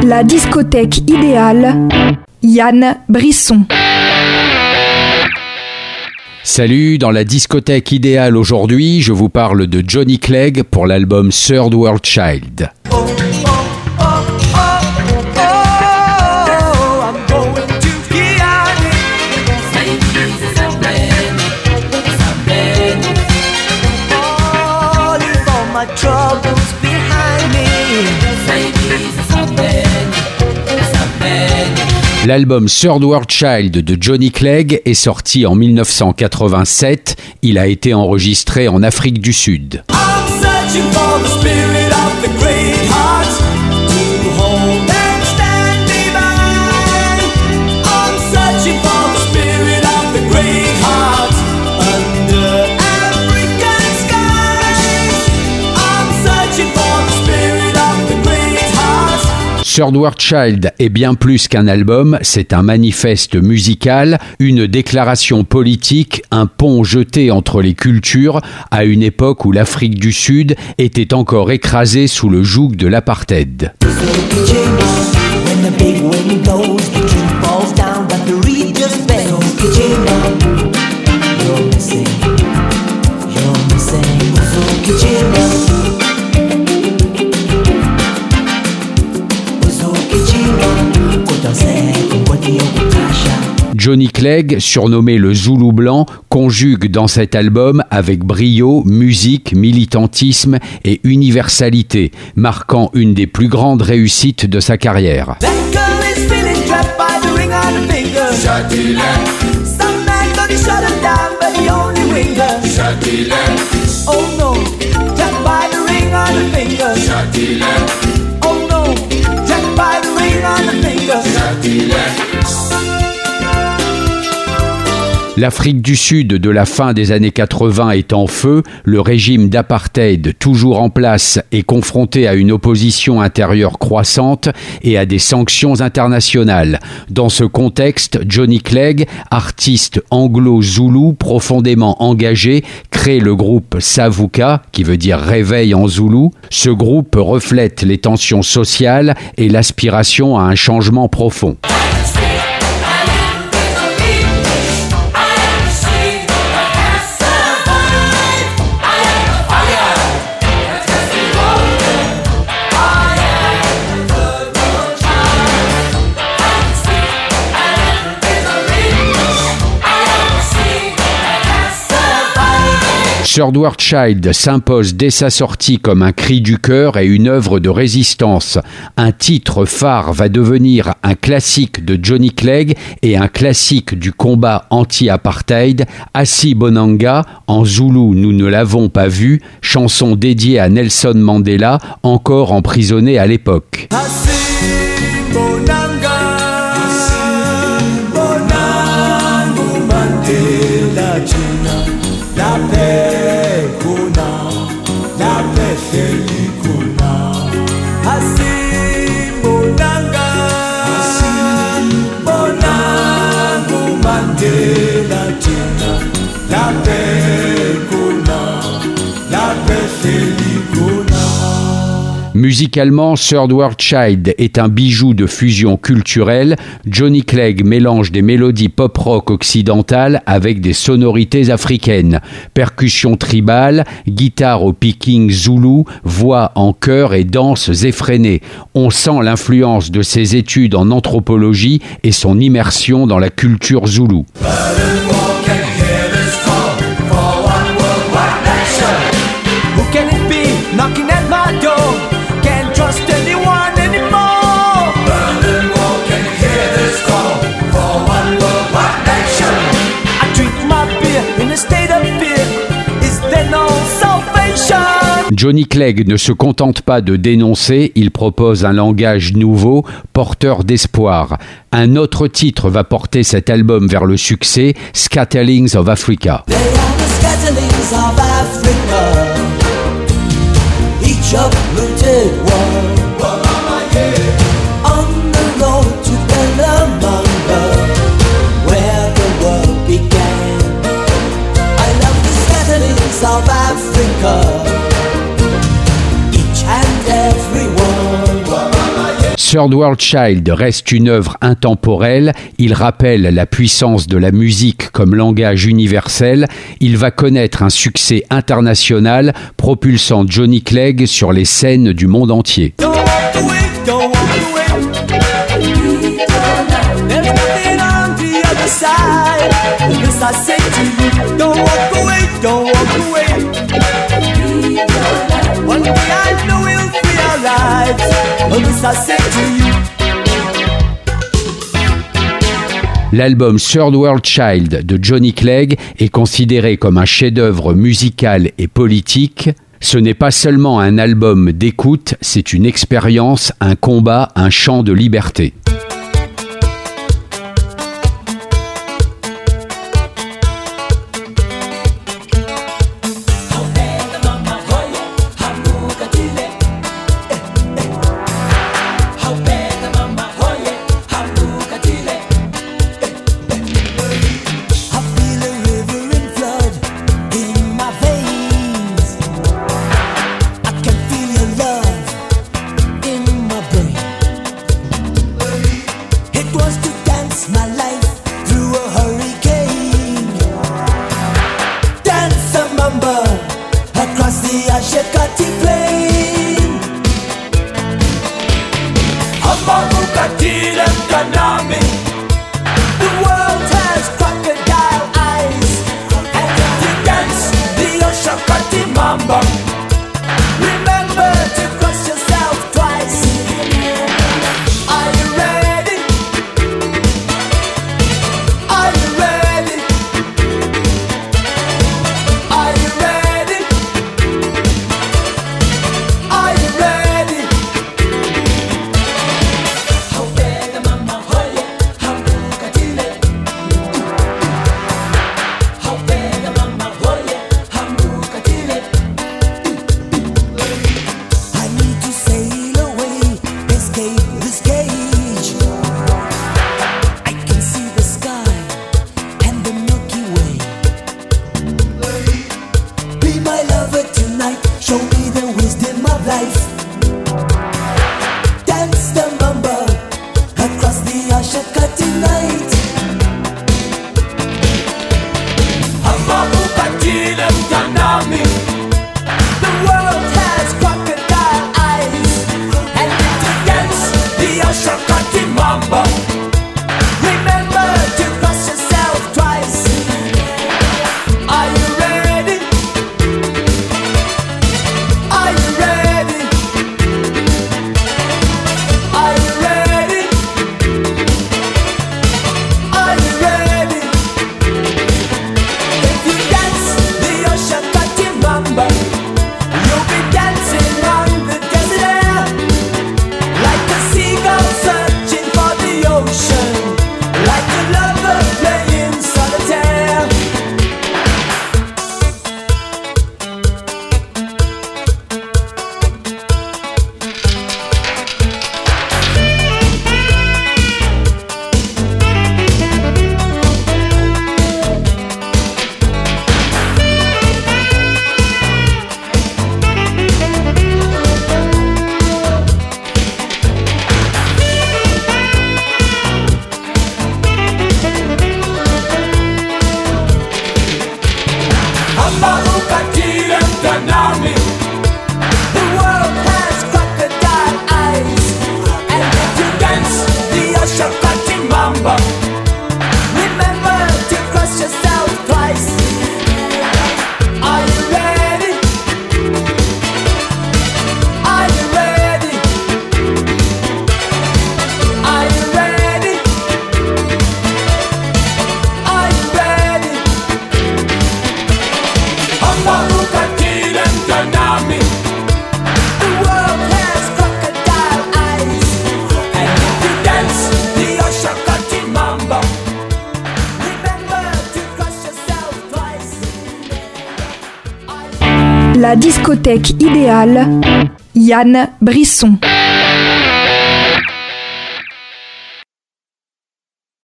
La discothèque idéale, Yann Brisson. Salut, dans la discothèque idéale aujourd'hui, je vous parle de Johnny Clegg pour l'album Third World Child. L'album Third World Child de Johnny Clegg est sorti en 1987. Il a été enregistré en Afrique du Sud. Third World Child est bien plus qu'un album, c'est un manifeste musical, une déclaration politique, un pont jeté entre les cultures à une époque où l'Afrique du Sud était encore écrasée sous le joug de l'apartheid. Johnny Clegg, surnommé le Zoulou blanc, conjugue dans cet album avec brio musique, militantisme et universalité, marquant une des plus grandes réussites de sa carrière. L'Afrique du Sud de la fin des années 80 est en feu, le régime d'apartheid toujours en place est confronté à une opposition intérieure croissante et à des sanctions internationales. Dans ce contexte, Johnny Clegg, artiste anglo-zoulou profondément engagé, crée le groupe Savuka, qui veut dire réveil en zoulou. Ce groupe reflète les tensions sociales et l'aspiration à un changement profond. Third World Child s'impose dès sa sortie comme un cri du cœur et une œuvre de résistance. Un titre phare va devenir un classique de Johnny Clegg et un classique du combat anti-apartheid, Assi Bonanga, en zoulou nous ne l'avons pas vu, chanson dédiée à Nelson Mandela, encore emprisonné à l'époque. Musicalement, Third World Child est un bijou de fusion culturelle. Johnny Clegg mélange des mélodies pop-rock occidentales avec des sonorités africaines. Percussions tribales, guitare au picking zoulou, voix en chœur et danses effrénées. On sent l'influence de ses études en anthropologie et son immersion dans la culture zoulou. Johnny Clegg ne se contente pas de dénoncer, il propose un langage nouveau, porteur d'espoir. Un autre titre va porter cet album vers le succès, Scatterlings of Africa. Third World Child reste une œuvre intemporelle, il rappelle la puissance de la musique comme langage universel, il va connaître un succès international propulsant Johnny Clegg sur les scènes du monde entier. L'album Third World Child de Johnny Clegg est considéré comme un chef-d'œuvre musical et politique. Ce n'est pas seulement un album d'écoute, c'est une expérience, un combat, un chant de liberté. La discothèque idéale, Yann Brisson.